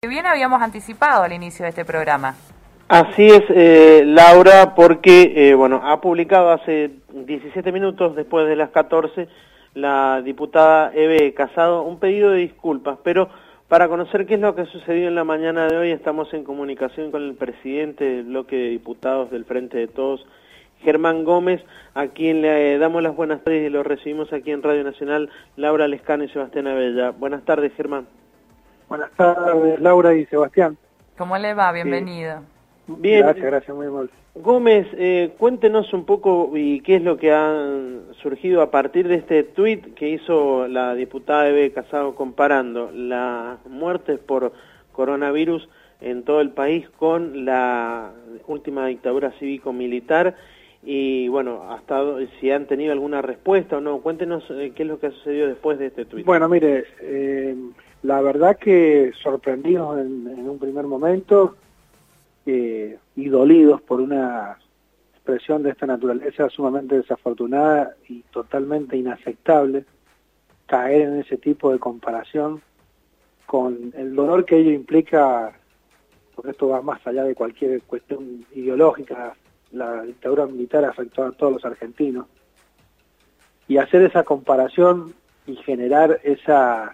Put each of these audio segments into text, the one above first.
Bien habíamos anticipado al inicio de este programa. Así es, Laura, porque ha publicado hace 17 minutos, después de las 14, la diputada Eve Casado un pedido de disculpas, pero para conocer qué es lo que ha sucedido en la mañana de hoy estamos en comunicación con el presidente del bloque de diputados del Frente de Todos, Germán Gómez, a quien le damos las buenas tardes y lo recibimos aquí en Radio Nacional, Laura Lescano y Sebastián Abella. Buenas tardes, Germán. Buenas tardes, Laura y Sebastián. ¿Cómo le va? Bienvenido. Bien. Gracias, muy amable. Gómez, cuéntenos un poco y qué es lo que ha surgido a partir de este tuit que hizo la diputada Eve Casado comparando las muertes por coronavirus en todo el país con la última dictadura cívico-militar y hasta si han tenido alguna respuesta o no. Cuéntenos qué es lo que ha sucedido después de este tuit. Bueno, mire, la verdad que sorprendidos en un primer momento y dolidos por una expresión de esta naturaleza sumamente desafortunada y totalmente inaceptable, caer en ese tipo de comparación con el dolor que ello implica, porque esto va más allá de cualquier cuestión ideológica. La dictadura militar afectó a todos los argentinos, y hacer esa comparación y generar esa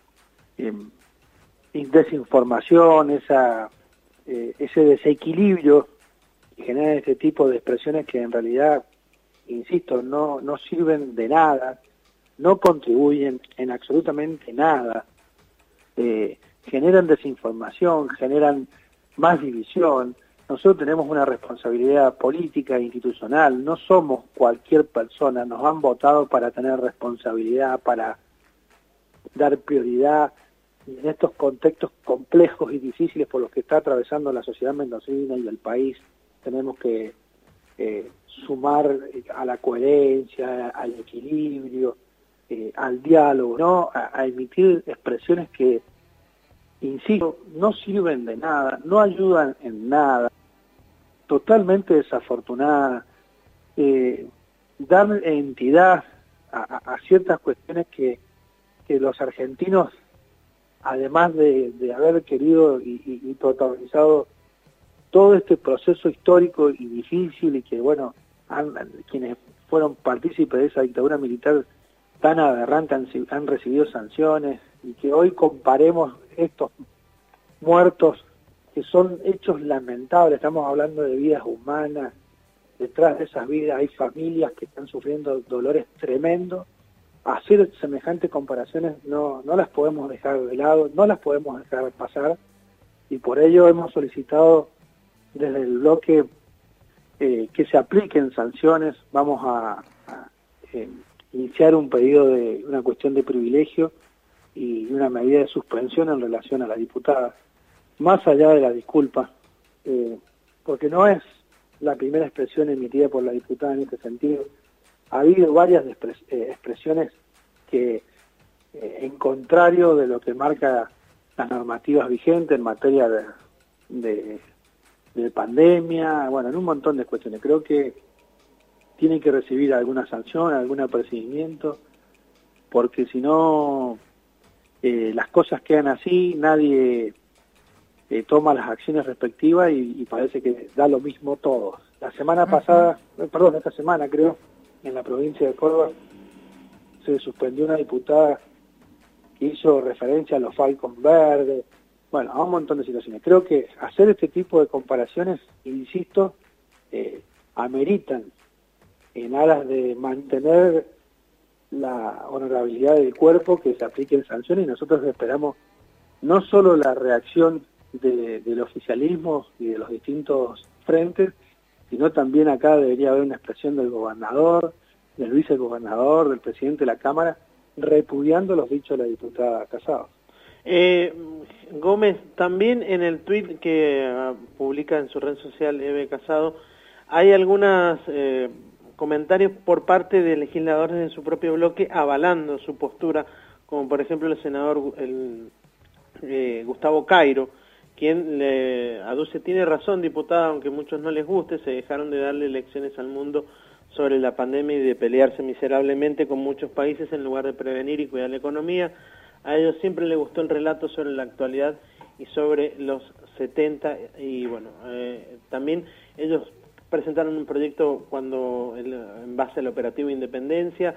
desinformación, ese desequilibrio, y generar este tipo de expresiones que en realidad, insisto, no sirven de nada, no contribuyen en absolutamente nada, generan desinformación, generan más división. Nosotros tenemos una responsabilidad política e institucional, no somos cualquier persona, nos han votado para tener responsabilidad, para dar prioridad, y en estos contextos complejos y difíciles por los que está atravesando la sociedad mendocina y el país, tenemos que sumar a la coherencia, al equilibrio, al diálogo, ¿no? A emitir expresiones que, insisto, no sirven de nada, no ayudan en nada, totalmente desafortunada, dar entidad a ciertas cuestiones que los argentinos, además de haber querido y protagonizado todo este proceso histórico y difícil, y que quienes fueron partícipes de esa dictadura militar tan aberrante han recibido sanciones, y que hoy comparemos estos muertos, que son hechos lamentables, estamos hablando de vidas humanas, detrás de esas vidas hay familias que están sufriendo dolores tremendos. Hacer semejantes comparaciones no las podemos dejar de lado, no las podemos dejar pasar, y por ello hemos solicitado desde el bloque que se apliquen sanciones. Vamos a iniciar un pedido de una cuestión de privilegio y una medida de suspensión en relación a la diputada, más allá de la disculpa, porque no es la primera expresión emitida por la diputada en este sentido. Ha habido varias expresiones que, en contrario de lo que marca las normativas vigentes en materia de pandemia, en un montón de cuestiones. Creo que tienen que recibir alguna sanción, algún apercibimiento, porque si no, las cosas quedan así, nadie toma las acciones respectivas y parece que da lo mismo todos. La semana pasada, esta semana creo, en la provincia de Córdoba, se suspendió una diputada que hizo referencia a los Falcons verdes, a un montón de situaciones. Creo que hacer este tipo de comparaciones, insisto, ameritan, en aras de mantener la honorabilidad del cuerpo, que se apliquen sanciones, y nosotros esperamos no solo la reacción del oficialismo y de los distintos frentes, sino también acá debería haber una expresión del gobernador, del vicegobernador, del presidente de la Cámara, repudiando los dichos de la diputada Casado. Gómez, también en el tuit que publica en su red social Eve Casado, hay algunos comentarios por parte de legisladores de su propio bloque avalando su postura, como por ejemplo el senador Gustavo Cairo, quien le aduce, tiene razón diputada, aunque a muchos no les guste, se dejaron de darle lecciones al mundo sobre la pandemia y de pelearse miserablemente con muchos países en lugar de prevenir y cuidar la economía. A ellos siempre les gustó el relato sobre la actualidad y sobre los 70, y bueno, también ellos presentaron un proyecto en base al operativo Independencia.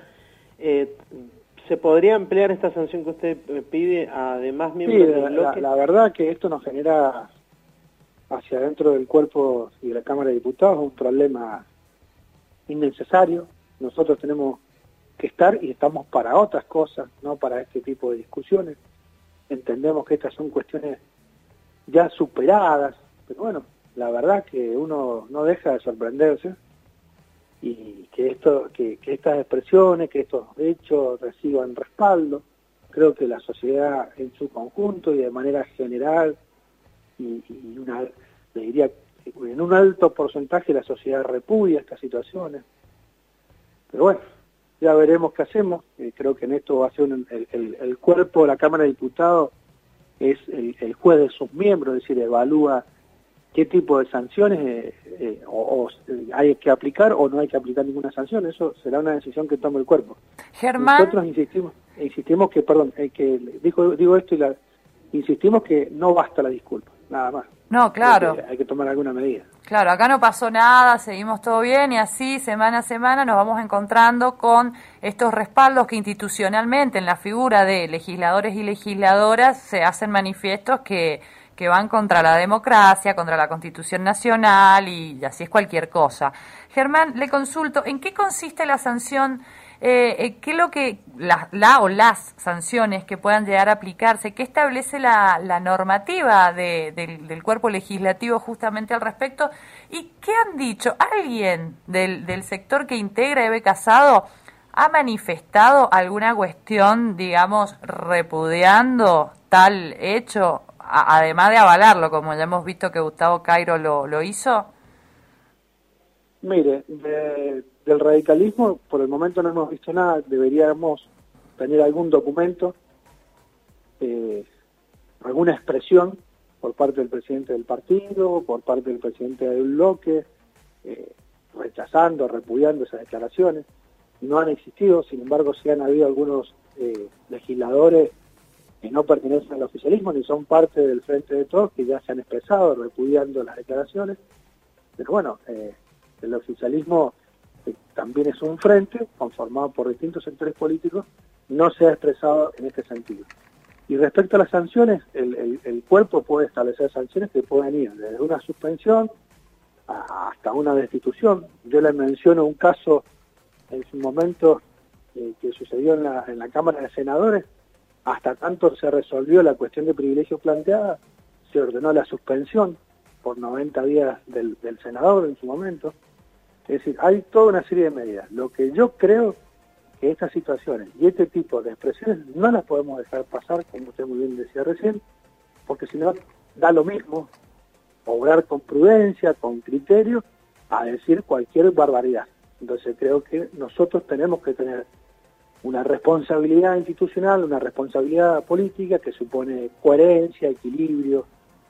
¿Se podría ampliar esta sanción que usted pide a demás miembros del bloque? La verdad que esto nos genera hacia dentro del cuerpo y de la Cámara de Diputados un problema innecesario. Nosotros tenemos que estar y estamos para otras cosas, no para este tipo de discusiones. Entendemos que estas son cuestiones ya superadas, pero bueno, la verdad que uno no deja de sorprenderse y que estas expresiones, que estos hechos reciban respaldo. Creo que la sociedad en su conjunto y de manera general le diría que en un alto porcentaje la sociedad repudia estas situaciones. Pero bueno, ya veremos qué hacemos. Creo que en esto va a ser el cuerpo de la Cámara de Diputados es el juez de sus miembros, es decir, evalúa qué tipo de sanciones hay que aplicar o no hay que aplicar ninguna sanción. Eso será una decisión que tome el cuerpo. Germán. Nosotros insistimos que, digo esto insistimos que no basta la disculpa, nada más. No, claro. Hay que tomar alguna medida. Claro, acá no pasó nada, seguimos todo bien y así semana a semana nos vamos encontrando con estos respaldos que institucionalmente en la figura de legisladores y legisladoras se hacen manifiestos que van contra la democracia, contra la Constitución Nacional y así es cualquier cosa. Germán, le consulto, ¿en qué consiste la sanción? ¿Qué es lo que las sanciones que puedan llegar a aplicarse? ¿Qué establece la normativa del cuerpo legislativo justamente al respecto? ¿Y qué han dicho? ¿Alguien del sector que integra EB Casado ha manifestado alguna cuestión, digamos, repudiando tal hecho, además de avalarlo, como ya hemos visto que Gustavo Cairo lo hizo? Mire, del radicalismo por el momento no hemos visto nada. Deberíamos tener algún documento, alguna expresión por parte del presidente del partido, por parte del presidente del bloque, rechazando, repudiando esas declaraciones. No han existido, sin embargo sí han habido algunos legisladores que no pertenecen al oficialismo ni son parte del Frente de Todos, que ya se han expresado repudiando las declaraciones. Pero bueno, el oficialismo también es un frente conformado por distintos sectores políticos, no se ha expresado en este sentido. Y respecto a las sanciones, el cuerpo puede establecer sanciones que pueden ir desde una suspensión hasta una destitución. Yo le menciono un caso en su momento que sucedió en la Cámara de Senadores. Hasta tanto se resolvió la cuestión de privilegios planteada, se ordenó la suspensión por 90 días del senador en su momento. Es decir, hay toda una serie de medidas. Lo que yo creo que estas situaciones y este tipo de expresiones no las podemos dejar pasar, como usted muy bien decía recién, porque si no da lo mismo obrar con prudencia, con criterio, a decir cualquier barbaridad. Entonces creo que nosotros tenemos que tener una responsabilidad institucional, una responsabilidad política que supone coherencia, equilibrio,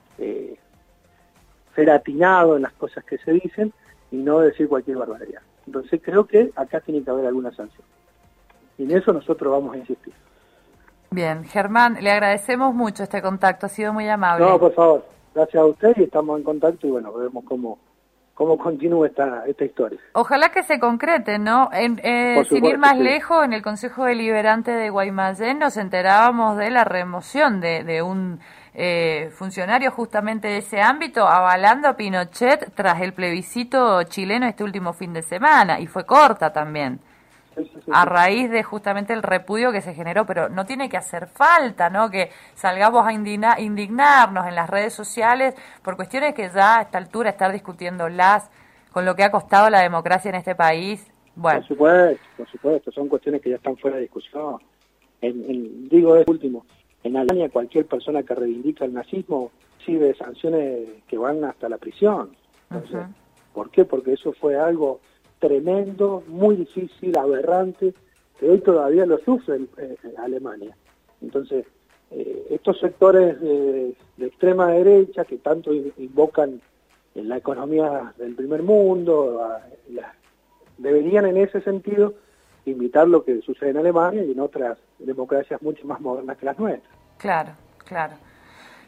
ser atinado en las cosas que se dicen y no decir cualquier barbaridad. Entonces creo que acá tiene que haber alguna sanción. Y en eso nosotros vamos a insistir. Bien, Germán, le agradecemos mucho este contacto, ha sido muy amable. No, por favor, gracias a usted y estamos en contacto y bueno, veremos cómo continúa esta historia. Ojalá que se concrete, ¿no? Sin ir más lejos, en el Consejo Deliberante de Guaymallén nos enterábamos de la remoción de un funcionario justamente de ese ámbito, avalando a Pinochet tras el plebiscito chileno este último fin de semana, y fue corta también. Sí. A raíz de justamente el repudio que se generó, pero no tiene que hacer falta, ¿no? Que salgamos a indignarnos en las redes sociales por cuestiones que ya a esta altura estar discutiéndolas con lo que ha costado la democracia en este país. Bueno. Por supuesto, son cuestiones que ya están fuera de discusión. Digo esto último, en Alemania cualquier persona que reivindica el nazismo recibe sanciones que van hasta la prisión. Entonces, ¿por qué? Porque eso fue algo tremendo, muy difícil, aberrante, que hoy todavía lo sufre Alemania. Entonces, estos sectores de extrema derecha que tanto invocan en la economía del primer mundo, deberían en ese sentido imitar lo que sucede en Alemania y en otras democracias mucho más modernas que las nuestras. Claro, claro.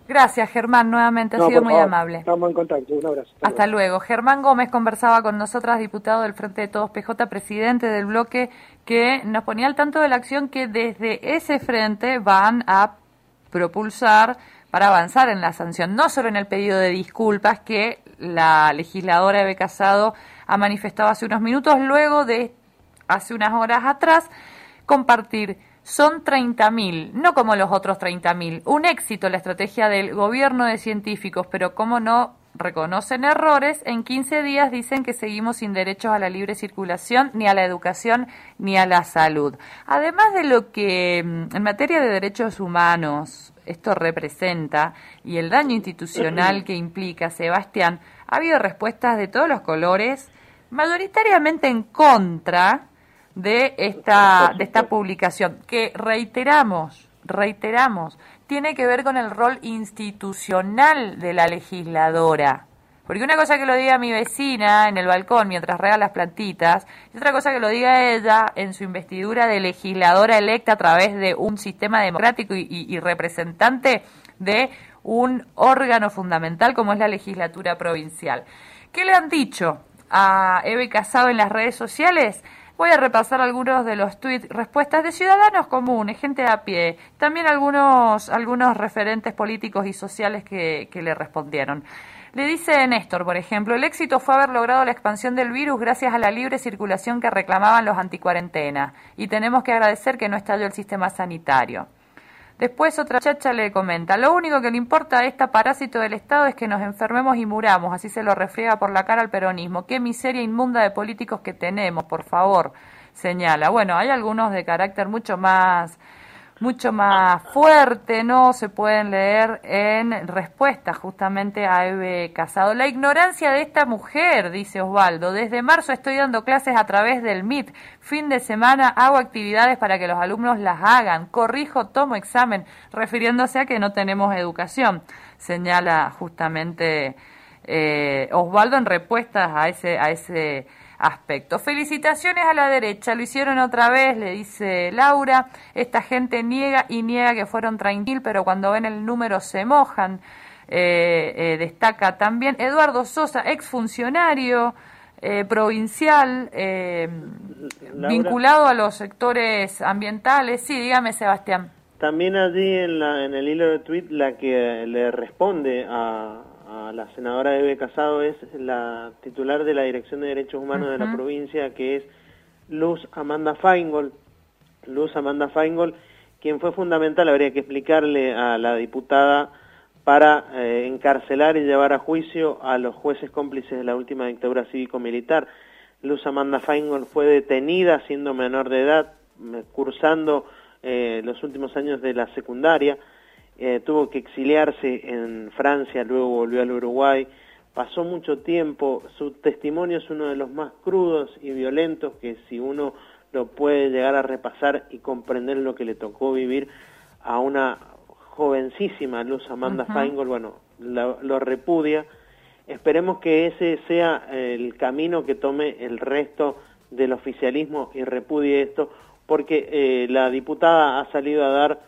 Gracias, Germán, nuevamente ha No, sido por muy favor, amable. estamos en contacto, un abrazo. Hasta luego. Germán Gómez conversaba con nosotras, diputado del Frente de Todos PJ, presidente del bloque, que nos ponía al tanto de la acción que desde ese frente van a propulsar para avanzar en la sanción, no solo en el pedido de disculpas que la legisladora Eve Casado ha manifestado hace unos minutos, luego de hace unas horas atrás compartir. Son 30.000, no como los otros 30.000. Un éxito la estrategia del gobierno de científicos, pero como no reconocen errores, en 15 días dicen que seguimos sin derechos a la libre circulación, ni a la educación, ni a la salud. Además de lo que en materia de derechos humanos esto representa y el daño institucional que implica, Sebastián, ha habido respuestas de todos los colores, mayoritariamente en contra de esta publicación, que reiteramos, tiene que ver con el rol institucional de la legisladora. Porque una cosa que lo diga mi vecina en el balcón mientras rega las plantitas, y otra cosa que lo diga ella en su investidura de legisladora electa a través de un sistema democrático y representante de un órgano fundamental como es la legislatura provincial. ¿Qué le han dicho a Eve Casado en las redes sociales? Voy a repasar algunos de los tweets, respuestas de ciudadanos comunes, gente de a pie, también algunos referentes políticos y sociales que le respondieron. Le dice Néstor, por ejemplo, el éxito fue haber logrado la expansión del virus gracias a la libre circulación que reclamaban los anticuarentena, y tenemos que agradecer que no estalló el sistema sanitario. Después otra chacha le comenta, lo único que le importa a esta parásito del Estado es que nos enfermemos y muramos, así se lo refriega por la cara al peronismo. Qué miseria inmunda de políticos que tenemos, por favor, señala. Bueno, hay algunos de carácter mucho más fuerte, ¿no? Se pueden leer en respuesta justamente a Eve Casado. La ignorancia de esta mujer, dice Osvaldo. Desde marzo estoy dando clases a través del Meet. Fin de semana hago actividades para que los alumnos las hagan. Corrijo, tomo examen, refiriéndose a que no tenemos educación. Señala justamente Osvaldo en respuestas a ese aspecto. Felicitaciones a la derecha, lo hicieron otra vez, le dice Laura. Esta gente niega y niega que fueron 30.000, pero cuando ven el número se mojan. Destaca también Eduardo Sosa, exfuncionario provincial, vinculado a los sectores ambientales. Sí, dígame, Sebastián. También allí en el hilo de tweet la que le responde a la senadora Eve Casado es la titular de la Dirección de Derechos Humanos de la provincia, que es Luz Amanda Feingold. Luz Amanda Feingold, quien fue fundamental, habría que explicarle a la diputada, para encarcelar y llevar a juicio a los jueces cómplices de la última dictadura cívico-militar. Luz Amanda Feingold fue detenida siendo menor de edad, cursando los últimos años de la secundaria. Tuvo que exiliarse en Francia, luego volvió al Uruguay, pasó mucho tiempo. Su testimonio es uno de los más crudos y violentos, que si uno lo puede llegar a repasar y comprender lo que le tocó vivir a una jovencísima Luz Amanda Feingold, bueno, lo repudia. Esperemos que ese sea el camino que tome el resto del oficialismo y repudie esto, porque la diputada ha salido a dar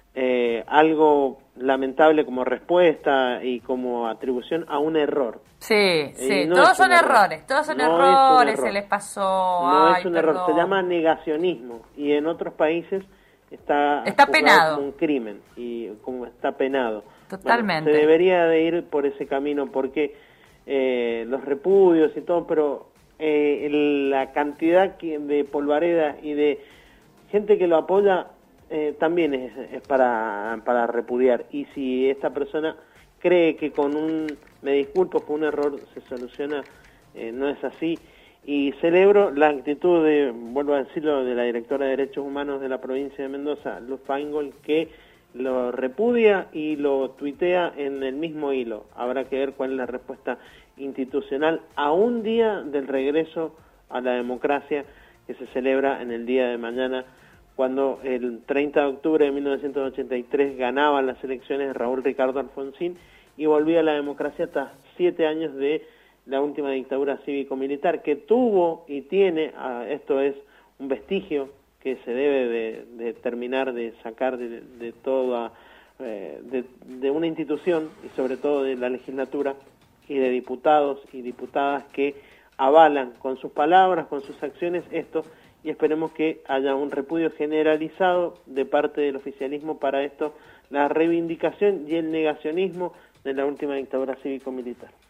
algo lamentable como respuesta y como atribución a un error. Sí, sí, todos son errores, se les pasó. No es un error, se llama negacionismo, y en otros países está penado como un crimen, y como está penado. Totalmente. Bueno, se debería de ir por ese camino, porque los repudios y todo, pero la cantidad de polvareda y de gente que lo apoya también es para repudiar. Y si esta persona cree que con me disculpo, por un error se soluciona, no es así. Y celebro la actitud vuelvo a decirlo, de la directora de Derechos Humanos de la provincia de Mendoza, Luz Feingold, que lo repudia y lo tuitea en el mismo hilo. Habrá que ver cuál es la respuesta institucional a un día del regreso a la democracia que se celebra en el día de mañana, cuando el 30 de octubre de 1983 ganaba las elecciones Raúl Ricardo Alfonsín y volvía a la democracia tras 7 años de la última dictadura cívico-militar, que tuvo y tiene, esto es un vestigio que se debe de terminar de sacar de toda de una institución y sobre todo de la legislatura y de diputados y diputadas que avalan con sus palabras, con sus acciones esto, y esperemos que haya un repudio generalizado de parte del oficialismo para esto, la reivindicación y el negacionismo de la última dictadura cívico-militar.